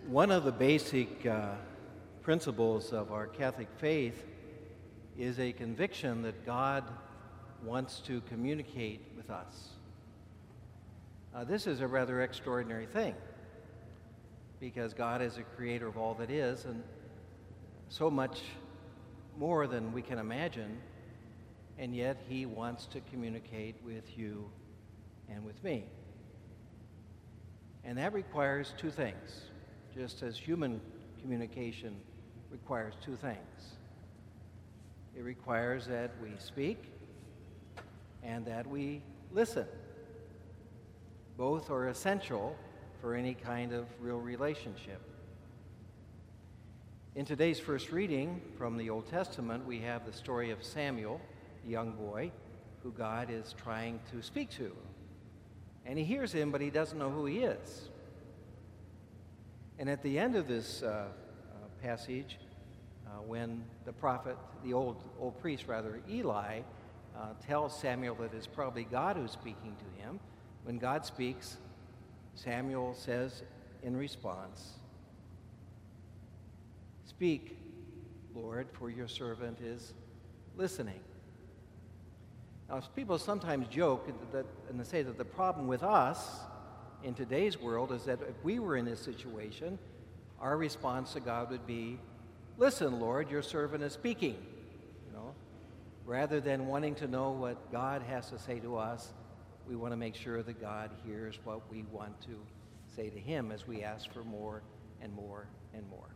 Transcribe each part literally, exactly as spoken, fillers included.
One of the basic uh, principles of our Catholic faith is a conviction that God wants to communicate with us. Uh, this is a rather extraordinary thing because God is a creator of all that is and so much more than we can imagine, and yet he wants to communicate with you and with me. And that requires two things, just as human communication requires two things. It requires that we speak and that we listen. Both are essential for any kind of real relationship. In today's first reading from the Old Testament, we have the story of Samuel, the young boy, who God is trying to speak to. And he hears him, but he doesn't know who he is. And at the end of this uh, uh, passage, uh, when the prophet, the old, old priest rather, Eli, uh, tells Samuel that it's probably God who's speaking to him, when God speaks, Samuel says in response, "Speak, Lord, for your servant is listening." Now, people sometimes joke that, and they say that the problem with us in today's world is that if we were in this situation, our response to God would be, "Listen, Lord, your servant is speaking." You know, rather than wanting to know what God has to say to us, we want to make sure that God hears what we want to say to him as we ask for more and more and more.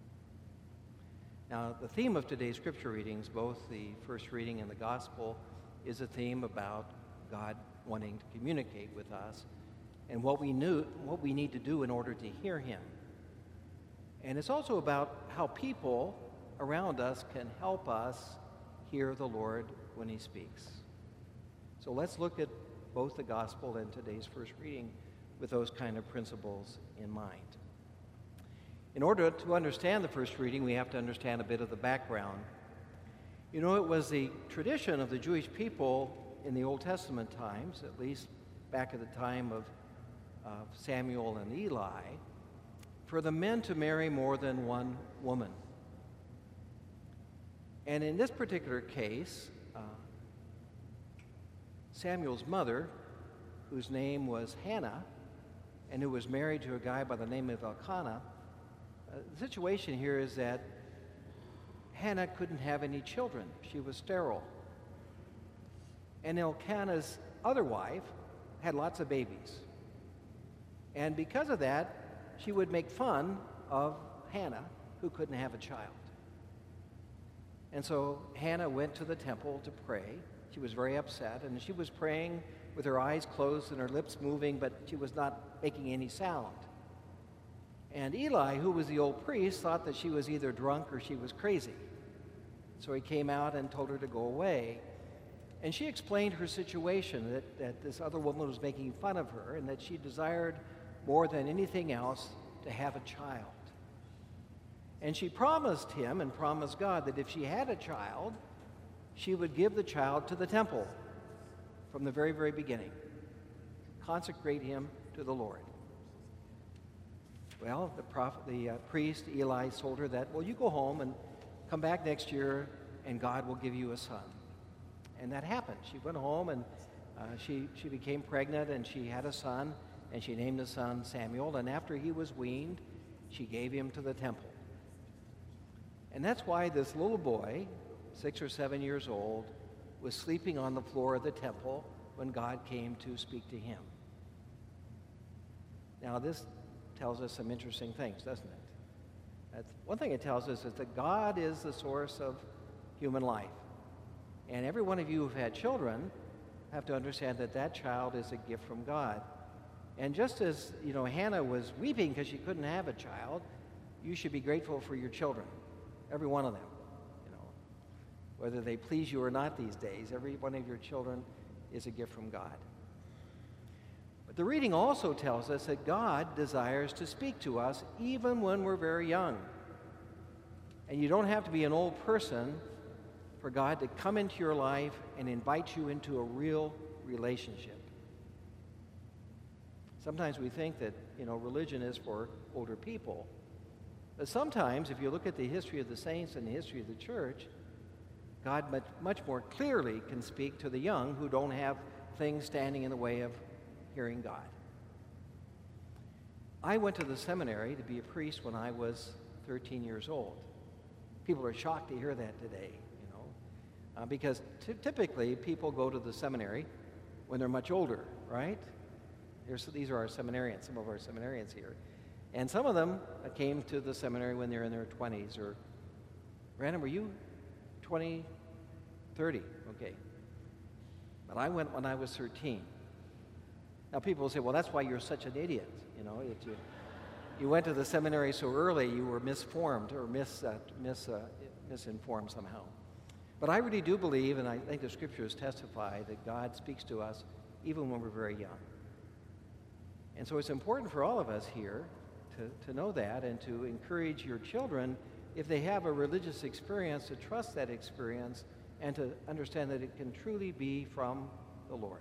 Now, the theme of today's scripture readings, both the first reading and the gospel, is a theme about God wanting to communicate with us and what we knew, what we need to do in order to hear him. And it's also about how people around us can help us hear the Lord when he speaks. So let's look at both the gospel and today's first reading with those kind of principles in mind. In order to understand the first reading, we have to understand a bit of the background. You know, it was the tradition of the Jewish people in the Old Testament times, at least back at the time of, of Samuel and Eli, for the men to marry more than one woman. And in this particular case, uh, Samuel's mother, whose name was Hannah, and who was married to a guy by the name of Elkanah, uh, the situation here is that Hannah couldn't have any children. She was sterile. And Elkanah's other wife had lots of babies. And because of that, she would make fun of Hannah, who couldn't have a child. And so Hannah went to the temple to pray. She was very upset, and she was praying with her eyes closed and her lips moving, but she was not making any sound. And Eli, who was the old priest, thought that she was either drunk or she was crazy. So he came out and told her to go away. And she explained her situation, that, that this other woman was making fun of her and that she desired more than anything else to have a child. And she promised him and promised God that if she had a child, she would give the child to the temple from the very, very beginning, consecrate him to the Lord. Well, the, prophet, the uh, priest, Eli, told her that, well, you go home and come back next year and God will give you a son. And that happened. She went home and uh, she, she became pregnant and she had a son, and she named the son Samuel. And after he was weaned, she gave him to the temple. And that's why this little boy, six or seven years old, was sleeping on the floor of the temple when God came to speak to him. Now, this tells us some interesting things, doesn't it? That's, one thing it tells us is that God is the source of human life. And every one of you who've had children have to understand that that child is a gift from God. And just as, you know, Hannah was weeping because she couldn't have a child, you should be grateful for your children, every one of them. You know, whether they please you or not these days, every one of your children is a gift from God. But the reading also tells us that God desires to speak to us even when we're very young. And you don't have to be an old person for God to come into your life and invite you into a real relationship. Sometimes we think that, you know, religion is for older people, But sometimes, if you look at the history of the saints and the history of the church, God much, much more clearly can speak to the young who don't have things standing in the way of hearing God. I went to the seminary to be a priest when I was thirteen years old. People are shocked to hear that today, you know, uh, because t- typically people go to the seminary when they're much older, right? Here's, these are our seminarians, some of our seminarians here. And some of them uh, came to the seminary when they're in their twenties, or, Brandon, were you twenty, thirty? Okay. But I went when I was thirteen. Now people will say, well, that's why you're such an idiot, you know, that you, you went to the seminary so early, you were misformed or mis, uh, mis, uh, misinformed somehow. But I really do believe, and I think the scriptures testify, that God speaks to us even when we're very young. And so it's important for all of us here to, to know that and to encourage your children, if they have a religious experience, to trust that experience and to understand that it can truly be from the Lord.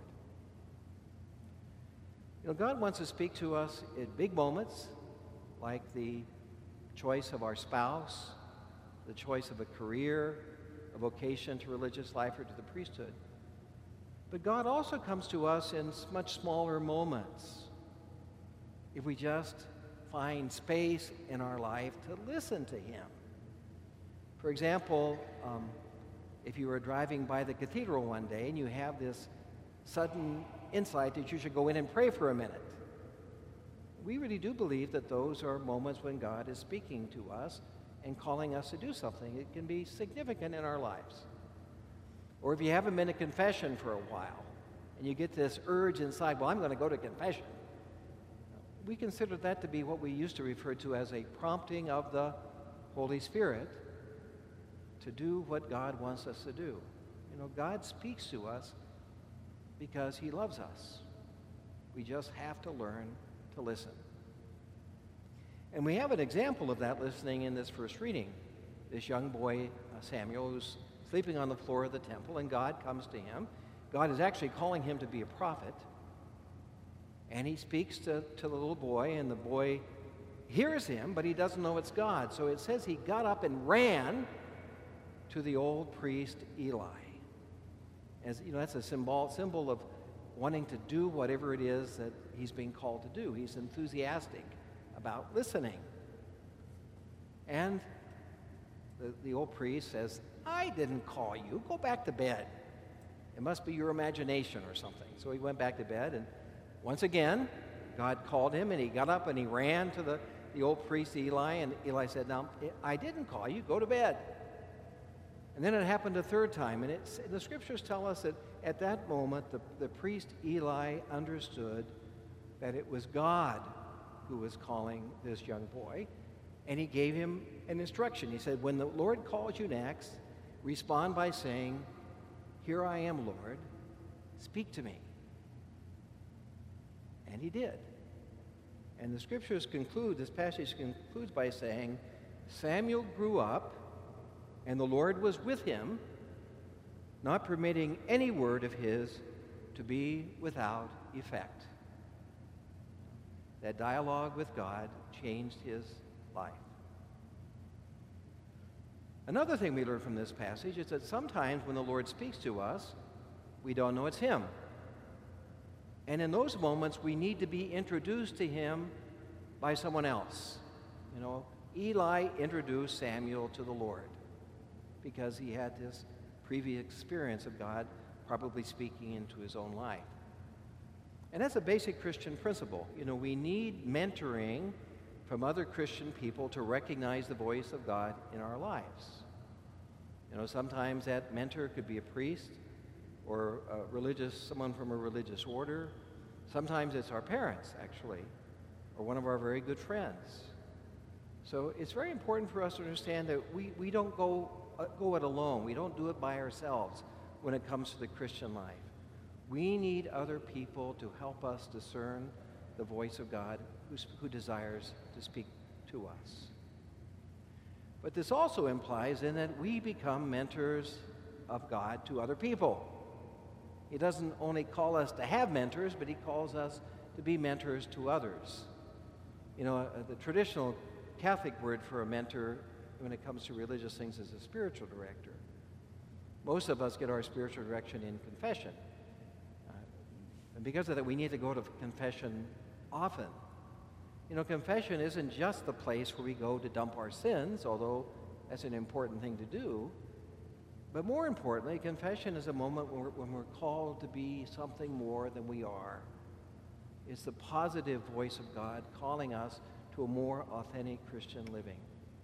You know, God wants to speak to us in big moments, like the choice of our spouse, the choice of a career, a vocation to religious life or to the priesthood. But God also comes to us in much smaller moments, if we just find space in our life to listen to Him. For example, um, if you were driving by the cathedral one day and you have this sudden insight that you should go in and pray for a minute, we really do believe that those are moments when God is speaking to us and calling us to do something. It can be significant in our lives. Or if you haven't been to confession for a while and you get this urge inside, well, I'm going to go to confession. We consider that to be what we used to refer to as a prompting of the Holy Spirit to do what God wants us to do. You know, God speaks to us because He loves us. We just have to learn to listen. And we have an example of that listening in this first reading. This young boy, uh, Samuel, who's sleeping on the floor of the temple, and God comes to him. God is actually calling him to be a prophet. And he speaks to, to the little boy, and the boy hears him, but he doesn't know it's God. So it says he got up and ran to the old priest Eli. As you know, that's a symbol, symbol of wanting to do whatever it is that he's being called to do. He's enthusiastic about listening. And the, the old priest says, I didn't call you. Go back to bed. It must be your imagination or something. So he went back to bed, and once again, God called him, and he got up and he ran to the, the old priest Eli, and Eli said, now, I didn't call you. Go to bed. And then it happened a third time, and it's, the scriptures tell us that at that moment, the, the priest Eli understood that it was God who was calling this young boy, and he gave him an instruction. He said, when the Lord calls you next, respond by saying, here I am, Lord, speak to me. And he did. And the scriptures conclude, this passage concludes by saying, Samuel grew up, and the Lord was with him, not permitting any word of his to be without effect. That dialogue with God changed his life. Another thing we learn from this passage is that sometimes when the Lord speaks to us, we don't know it's Him. And in those moments, we need to be introduced to Him by someone else. You know, Eli introduced Samuel to the Lord because he had this previous experience of God probably speaking into his own life. And that's a basic Christian principle. You know, we need mentoring from other Christian people to recognize the voice of God in our lives. You know, sometimes that mentor could be a priest or a religious, someone from a religious order. Sometimes it's our parents, actually, or one of our very good friends. So it's very important for us to understand that we, we don't go, uh, go it alone. We don't do it by ourselves when it comes to the Christian life. We need other people to help us discern the voice of God who, who desires to speak to us. But this also implies then that we become mentors of God to other people. He doesn't only call us to have mentors, but he calls us to be mentors to others. You know, uh, the traditional Catholic word for a mentor when it comes to religious things is a spiritual director. Most of us get our spiritual direction in confession. Uh, and because of that, we need to go to confession often. You know, confession isn't just the place where we go to dump our sins, although that's an important thing to do. But more importantly, confession is a moment when we're, when we're called to be something more than we are. It's the positive voice of God calling us to a more authentic Christian living.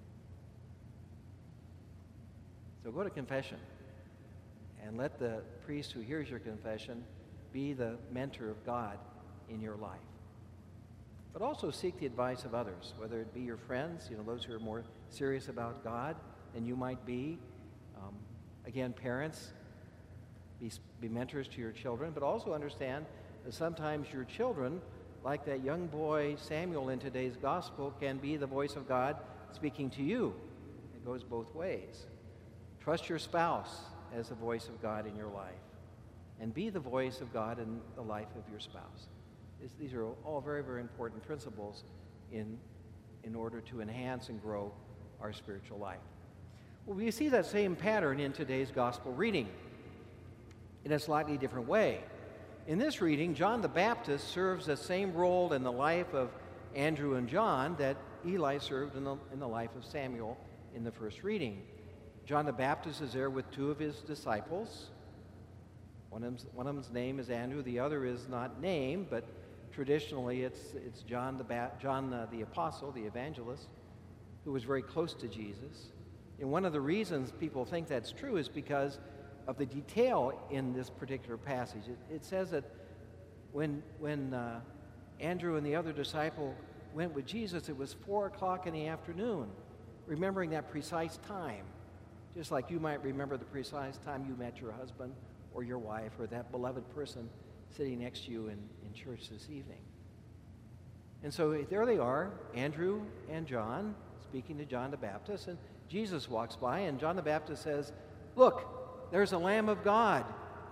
So go to confession and let the priest who hears your confession be the mentor of God in your life. But also seek the advice of others, whether it be your friends, you know, those who are more serious about God than you might be. Um, again, parents, be, be mentors to your children, but also understand that sometimes your children, like that young boy Samuel in today's gospel, can be the voice of God speaking to you. It goes both ways. Trust your spouse as the voice of God in your life, and be the voice of God in the life of your spouse. These are all very, very important principles in, in order to enhance and grow our spiritual life. Well, we see that same pattern in today's gospel reading in a slightly different way. In this reading, John the Baptist serves the same role in the life of Andrew and John that Eli served in the, in the life of Samuel in the first reading. John the Baptist is there with two of his disciples. One of them's, one of them's name is Andrew. The other is not named, but traditionally it's, it's John, the, ba- John uh, the Apostle, the evangelist, who was very close to Jesus. And one of the reasons people think that's true is because of the detail in this particular passage. It, it says that when, when uh, Andrew and the other disciple went with Jesus, it was four o'clock in the afternoon, remembering that precise time. Just like you might remember the precise time you met your husband or your wife or that beloved person sitting next to you in, in church this evening. And so there they are, Andrew and John, speaking to John the Baptist, and Jesus walks by, and John the Baptist says, "Look, there's a Lamb of God."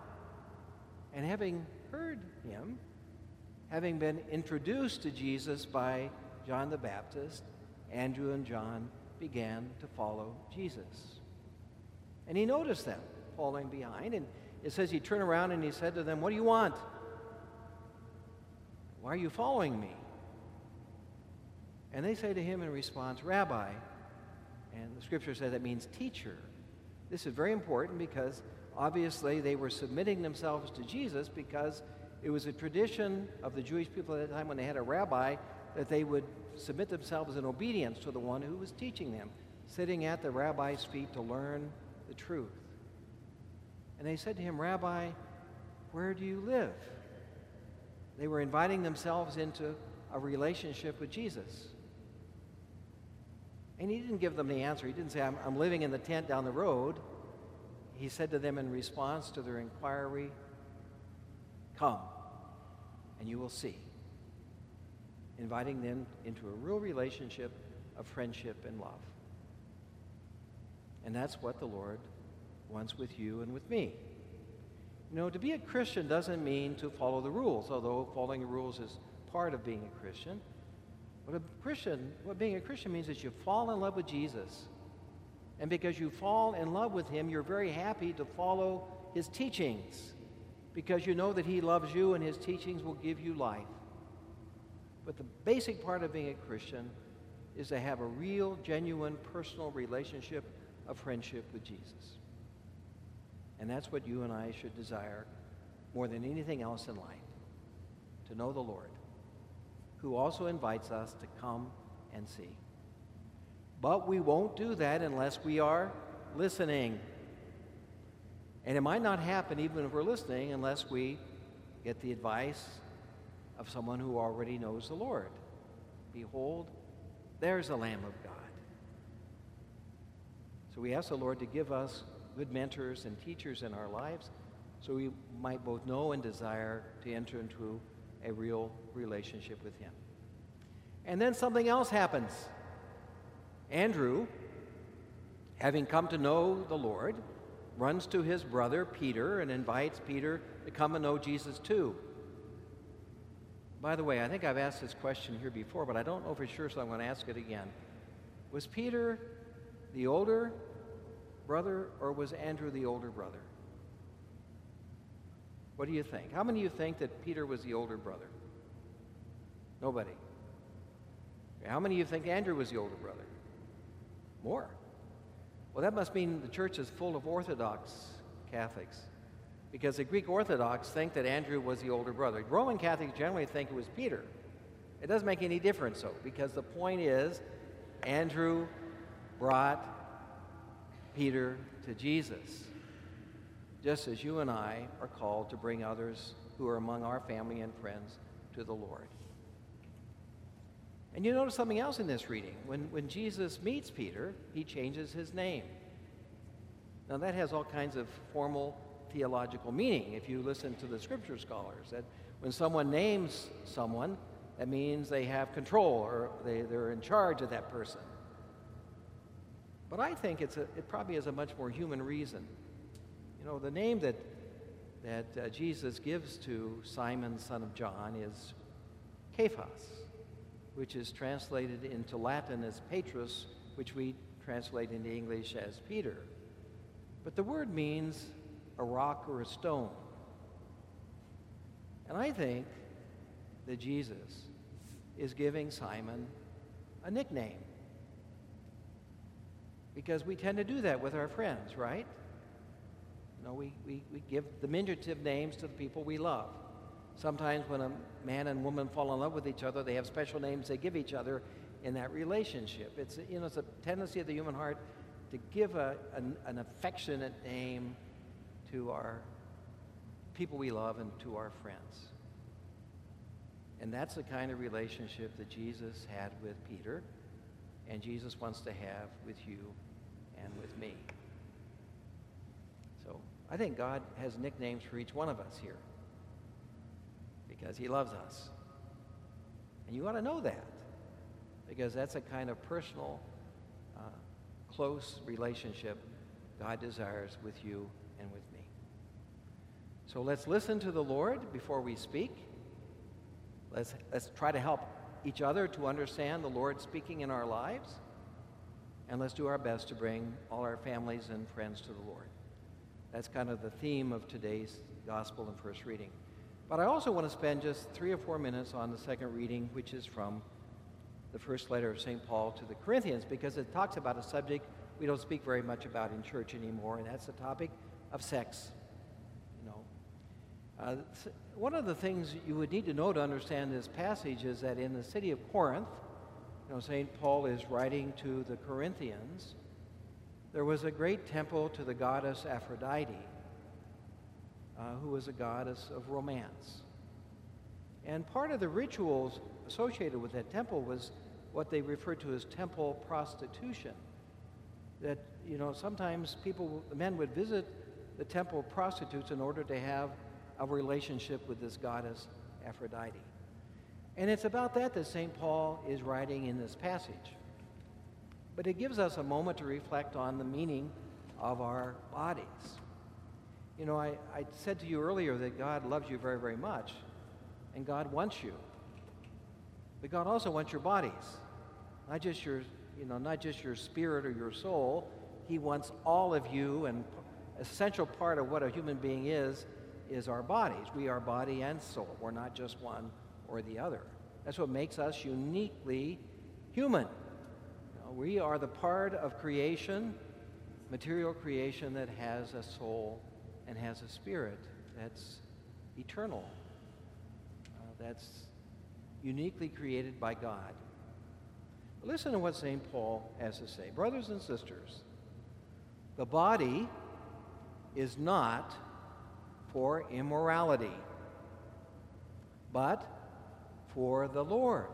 And having heard him, having been introduced to Jesus by John the Baptist, Andrew and John began to follow Jesus. And he noticed them following behind, and it says he turned around and he said to them, "What do you want? Why are you following me?" And they say to him in response, "Rabbi," and the scripture says that means teacher. This is very important because obviously they were submitting themselves to Jesus because it was a tradition of the Jewish people at that time when they had a rabbi that they would submit themselves in obedience to the one who was teaching them, sitting at the rabbi's feet to learn the truth. And they said to him, "Rabbi, where do you live?" They were inviting themselves into a relationship with Jesus. And he didn't give them the answer. He didn't say, I'm, I'm living in the tent down the road. He said to them in response to their inquiry, "Come, and you will see." Inviting them into a real relationship of friendship and love. And that's what the Lord wants with you and with me. You know, to be a Christian doesn't mean to follow the rules, although following the rules is part of being a Christian. What a Christian, what being a Christian means is you fall in love with Jesus. And because you fall in love with him, you're very happy to follow his teachings because you know that he loves you and his teachings will give you life. But the basic part of being a Christian is to have a real, genuine, personal relationship of friendship with Jesus. And that's what you and I should desire more than anything else in life, to know the Lord, who also invites us to come and see. But we won't do that unless we are listening. And it might not happen even if we're listening unless we get the advice of someone who already knows the Lord. Behold, there's the Lamb of God. So we ask the Lord to give us good mentors and teachers in our lives so we might both know and desire to enter into a real relationship with him. And then something else happens. Andrew, having come to know the Lord, runs to his brother Peter and invites Peter to come and know Jesus too. By the way, I think I've asked this question here before, but I don't know for sure, so I'm going to ask it again. Was Peter the older brother, or was Andrew the older brother? What do you think? How many of you think that Peter was the older brother? Nobody. How many of you think Andrew was the older brother? More. Well, that must mean the church is full of Orthodox Catholics, because the Greek Orthodox think that Andrew was the older brother. Roman Catholics generally think it was Peter. It doesn't make any difference, though, because the point is Andrew brought Peter to Jesus, just as you and I are called to bring others who are among our family and friends to the Lord. And you notice something else in this reading. When, when Jesus meets Peter, he changes his name. Now that has all kinds of formal theological meaning if you listen to the scripture scholars, that when someone names someone, that means they have control, or they, they're in charge of that person. But I think it's a, it probably has a much more human reason. You know, the name that, that uh, Jesus gives to Simon, son of John, is Cephas, which is translated into Latin as Petrus, which we translate into English as Peter. But the word means a rock or a stone. And I think that Jesus is giving Simon a nickname, because we tend to do that with our friends, right? You know, we, we, we give diminutive names to the people we love. Sometimes when a man and woman fall in love with each other, they have special names they give each other in that relationship. It's, you know, it's a tendency of the human heart to give a, an, an affectionate name to our people we love and to our friends. And that's the kind of relationship that Jesus had with Peter, and Jesus wants to have with you and with me. So I think God has nicknames for each one of us here, because he loves us. And you ought to know that, because that's a kind of personal, uh, close relationship God desires with you and with me. So let's listen to the Lord before we speak. Let's, let's try to help each other to understand the Lord speaking in our lives. And let's do our best to bring all our families and friends to the Lord. That's kind of the theme of today's gospel and first reading. But I also want to spend just three or four minutes on the second reading, which is from the first letter of Saint Paul to the Corinthians, because it talks about a subject we don't speak very much about in church anymore, and that's the topic of sex. You know, uh, one of the things you would need to know to understand this passage is that in the city of Corinth, you know, Saint Paul is writing to the Corinthians, there was a great temple to the goddess Aphrodite, uh, who was a goddess of romance. And part of the rituals associated with that temple was what they referred to as temple prostitution. That, you know, sometimes people, the men would visit the temple prostitutes in order to have a relationship with this goddess Aphrodite. And it's about that that Saint Paul is writing in this passage. But it gives us a moment to reflect on the meaning of our bodies. You know, I, I said to you earlier that God loves you very, very much, and God wants you. But God also wants your bodies, not just your, you know, not just your spirit or your soul. He wants all of you, and an essential part of what a human being is, is our bodies. We are body and soul. We're not just one or the other. That's what makes us uniquely human. You know, we are the part of creation, material creation, that has a soul and has a spirit that's eternal, uh, that's uniquely created by God. Listen to what Saint Paul has to say. Brothers and sisters, the body is not for immorality, but for the Lord.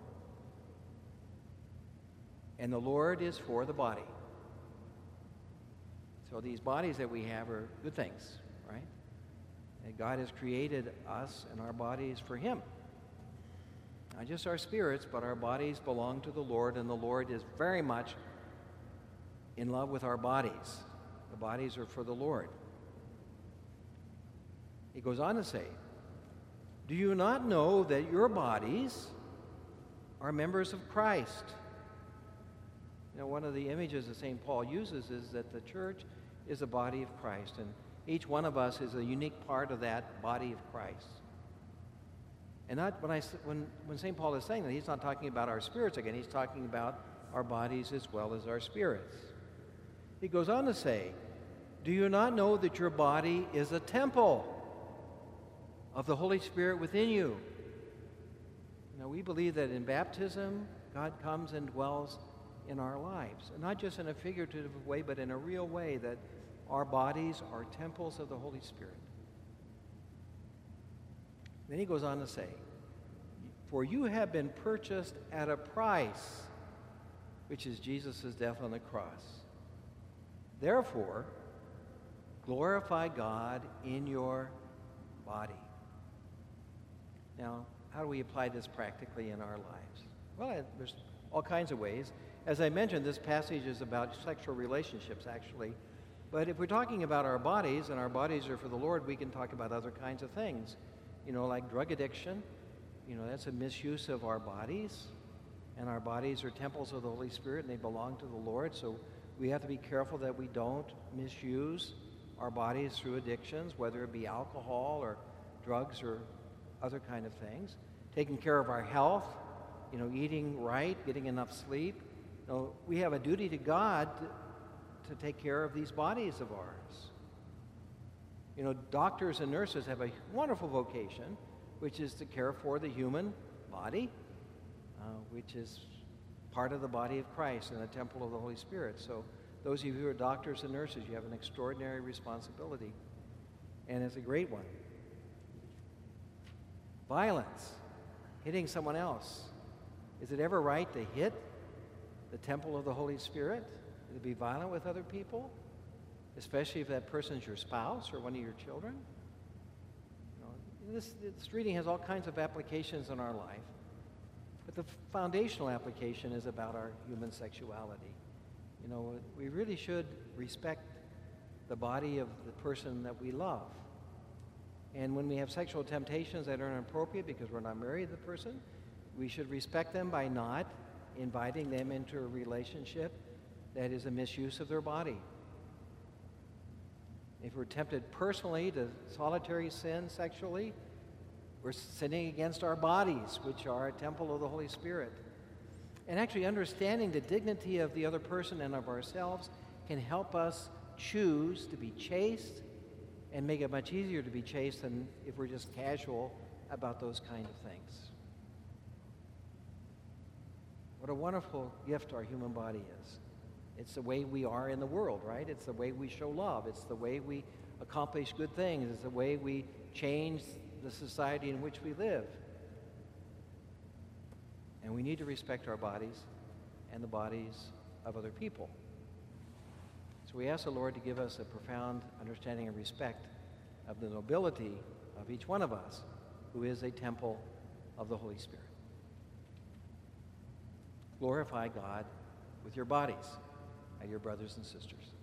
And the Lord is for the body. So these bodies that we have are good things, right? And God has created us and our bodies for Him. Not just our spirits, but our bodies belong to the Lord, and the Lord is very much in love with our bodies. The bodies are for the Lord. He goes on to say, do you not know that your bodies are members of Christ? know, one of the images that Saint Paul uses is that the church is a body of Christ, and each one of us is a unique part of that body of Christ. And not when I when when Saint Paul is saying that, he's not talking about our spirits again. He's talking about our bodies as well as our spirits. He goes on to say, "Do you not know that your body is a temple of the Holy Spirit within you?" You know, we believe that in baptism, God comes and dwells in our lives, and not just in a figurative way, but in a real way, that our bodies are temples of the Holy Spirit. Then he goes on to say, "For you have been purchased at a price, which is Jesus' death on the cross. Therefore, glorify God in your body." Now, how do we apply this practically in our lives? Well, there's all kinds of ways. As I mentioned, this passage is about sexual relationships, actually. But if we're talking about our bodies, and our bodies are for the Lord, we can talk about other kinds of things. You know, like drug addiction. You know, that's a misuse of our bodies. And our bodies are temples of the Holy Spirit, and they belong to the Lord. So we have to be careful that we don't misuse our bodies through addictions, whether it be alcohol or drugs or other kind of things. Taking care of our health, you know, eating right, getting enough sleep. You know, we have a duty to God to, to take care of these bodies of ours. You know, doctors and nurses have a wonderful vocation, which is to care for the human body, uh, which is part of the body of Christ and the temple of the Holy Spirit. So those of you who are doctors and nurses, you have an extraordinary responsibility, and it's a great one. Violence, hitting someone else. Is it ever right to hit the temple of the Holy Spirit? To be violent with other people? Especially if that person's your spouse or one of your children? You know, this, this reading has all kinds of applications in our life. But the foundational application is about our human sexuality. You know, we really should respect the body of the person that we love. And when we have sexual temptations that are inappropriate because we're not married to the person, we should respect them by not inviting them into a relationship that is a misuse of their body. If we're tempted personally to solitary sin sexually, we're sinning against our bodies, which are a temple of the Holy Spirit. And actually understanding the dignity of the other person and of ourselves can help us choose to be chaste, and make it much easier to be chaste than if we're just casual about those kind of things. What a wonderful gift our human body is. It's the way we are in the world, right? It's the way we show love. It's the way we accomplish good things. It's the way we change the society in which we live. And we need to respect our bodies and the bodies of other people. So we ask the Lord to give us a profound understanding and respect of the nobility of each one of us, who is a temple of the Holy Spirit. Glorify God with your bodies, your brothers and sisters.